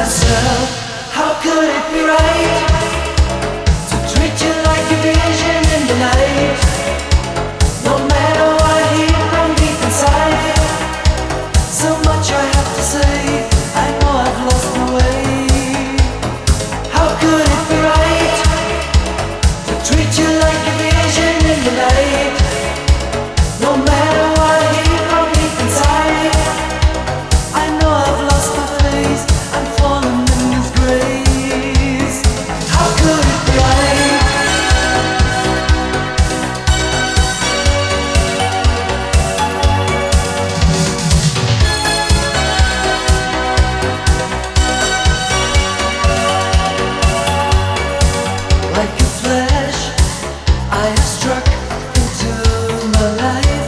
myself, how could it be right to treat you like a vision in the night? No matter what I hear from deep inside, so much I have to say, I know I've lost my way. How could it be right to treat you like a vision in the night? No matter what I hear from deep inside, I know I've lost my face, I'm falling in disgrace. How could it be right? Like a flash, I have struck into my life.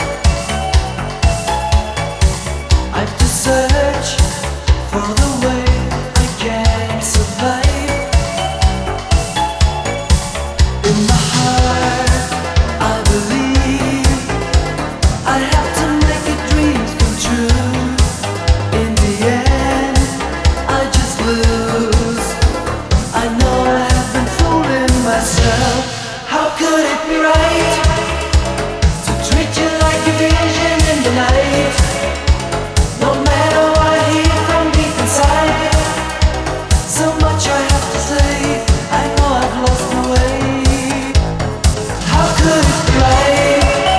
I've to search for the way I can survive. In my heart, I believe I have to make the dreams come true. In the end, I just lose. I know I have been fooling myself. How could it be right to treat you like a vision in the night? No matter what I hear from deep inside, so much I have to say, I know I've lost my way. How could it be right?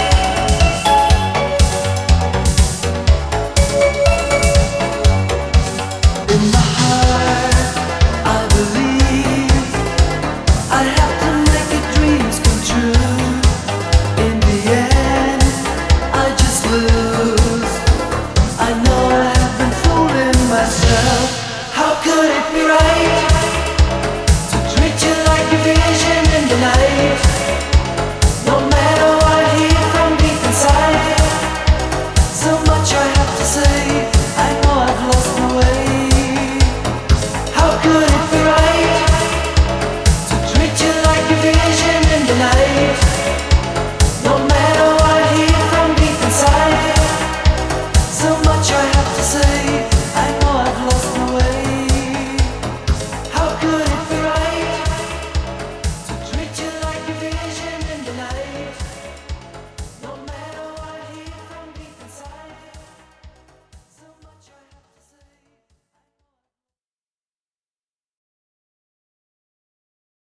In my heart, I believe I have to make the dreams come true. In the end, I just lose. I know I have been fooling myself. How could it be right